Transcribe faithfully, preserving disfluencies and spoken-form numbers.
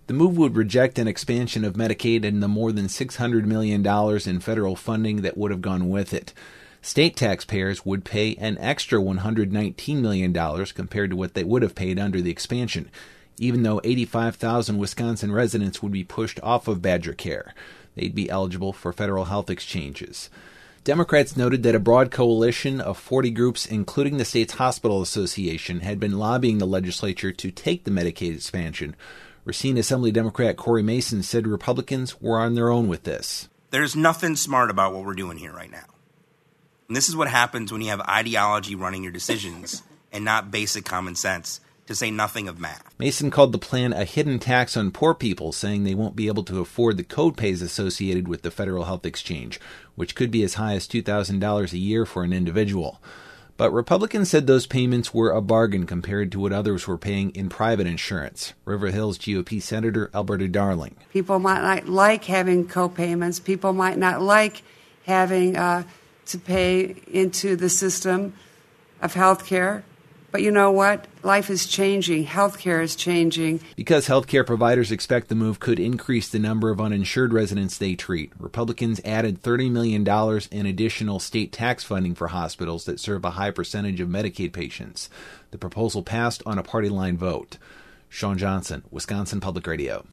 The move would reject an expansion of Medicaid and the more than six hundred million dollars in federal funding that would have gone with it. State taxpayers would pay an extra one hundred nineteen million dollars compared to what they would have paid under the expansion, even though eighty-five thousand Wisconsin residents would be pushed off of Badger Care. They'd be eligible for federal health exchanges. Democrats noted that a broad coalition of forty groups, including the state's hospital association, had been lobbying the legislature to take the Medicaid expansion. Racine Assembly Democrat Corey Mason said Republicans were on their own with this. There's nothing smart about what we're doing here right now. And this is what happens when you have ideology running your decisions and not basic common sense, to say nothing of math. Mason called the plan a hidden tax on poor people, saying they won't be able to afford the co-pays associated with the federal health exchange, which could be as high as two thousand dollars a year for an individual. But Republicans said those payments were a bargain compared to what others were paying in private insurance. River Hills G O P Senator Alberta Darling. People might not like having co-payments. People might not like having uh, to pay into the system of health care. But you know what? Life is changing. Healthcare is changing. Because healthcare providers expect the move could increase the number of uninsured residents they treat, Republicans added thirty million dollars in additional state tax funding for hospitals that serve a high percentage of Medicaid patients. The proposal passed on a party line vote. Sean Johnson, Wisconsin Public Radio.